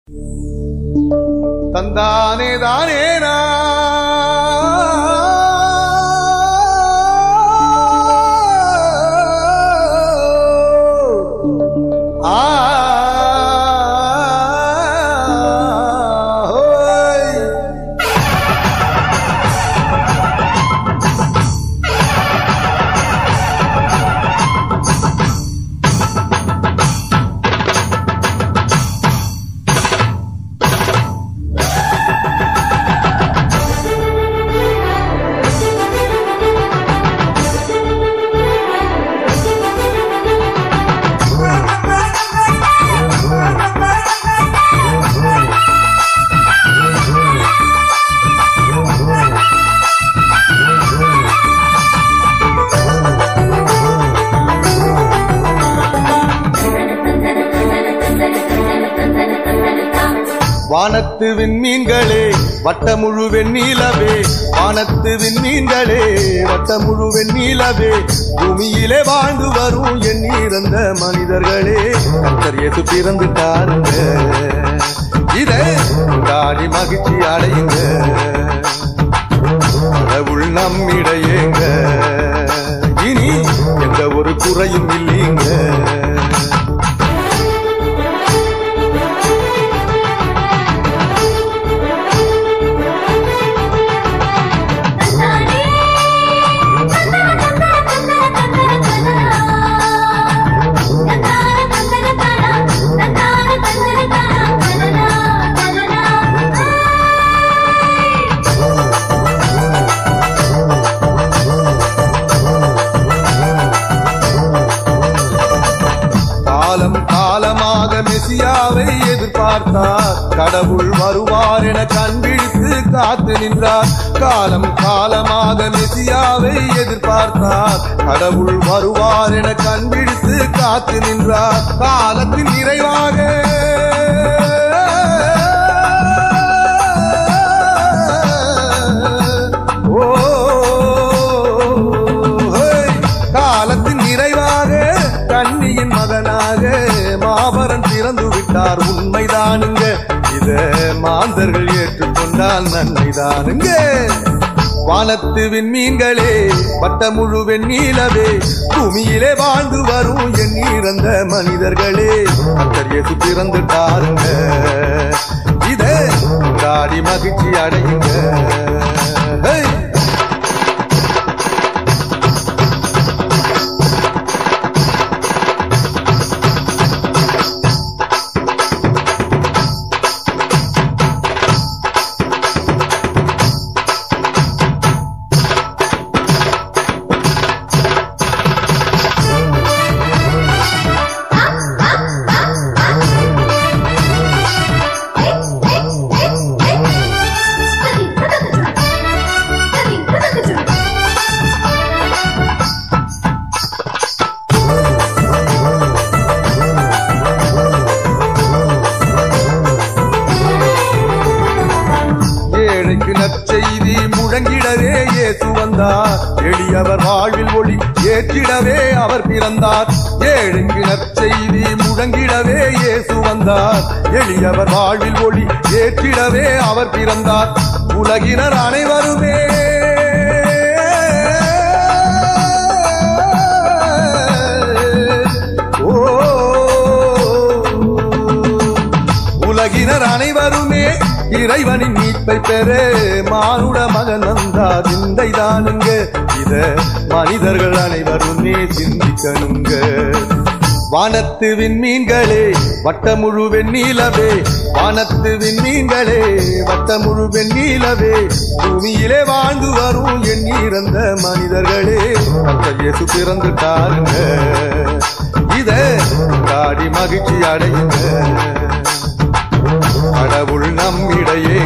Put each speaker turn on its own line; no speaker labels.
தந்தானே தானேனா வானத்து விண்மீன்களே வட்டமுழு வெண்ணிலவே, வானத்து விண்மீன்களே வட்டமுழு வெண்ணிலவே, பூமியிலே வாழ்ந்து வரும் எண்ணிறந்த மனிதர்களே, கர்த்தர் இயேசு பிறந்துட்டாருங்க, இதை கொண்டாடி மகிழ்ச்சி அடையுங்க, கடவுள் நம்மிடையேங்க, இனி எந்த ஒரு குறையும் இல்லைங்க. காலமாக மெசியாவை எதிர்பார்த்தார், கடவுள் வருவார் என கண்பிடித்து காத்து நின்றார். காலம் காலமாக மெசியாவை எதிர்பார்த்தார், கடவுள் வருவார் என கண்பிடித்து காத்து நின்றார். காலத்தின் நிறைவாக காலத்தின் நிறைவாக கன்னியின் மகனாக மாபரன் பிறந்து விட்டார். உண்மைதானுங்க, இத மாந்தர்கள் ஏற்றுக்கொண்டால் நன்மைதானுங்க. வானத்து விண்மீன்களே வட்டமுழு வெண்ணிலவே, பூமியிலே வாழ்ந்து வரும் எண்ணிறந்த மனிதர்களே, கர்த்தர் இயேசு பிறந்துட்டாருங்க, இத கொண்டாடி மகிழ்ச்சி அடையுங்க. நற்செய்தி முழங்கிடவே இயேசு வந்தார், எளியவர் வாழ்வில் ஒளி ஏற்றிடவே அவர் பிறந்தார். ஏழைக்கு நற்செய்தி முழங்கிடவே இயேசு வந்தார், எளியவர் வாழ்வில் ஒளி ஏற்றிடவே அவர் பிறந்தார். உலகினர் அனைவருமே உலகினர் அனைவருமே இறைவனின் மீட்பை பெற மானுட மகன் வந்தார். இந்தைதானுங்க, இத மனிதர்கள் அனைவருமே சிந்திக்கணுங்க. வானத்து விண்மீன்களே வட்டமுழு வெண்ணிலவே, வானத்து விண்மீன்களே வட்டமுழு வெண்ணிலவே, பூமியிலே வாழ்ந்து வரும் எண்ணிறந்த மனிதர்களே, கர்த்தர் இயேசு பிறந்துட்டாருங்க, இத கொண்டாடி மகிழ்ச்சி அடையுங்க, கடவுள் நம்மிடையே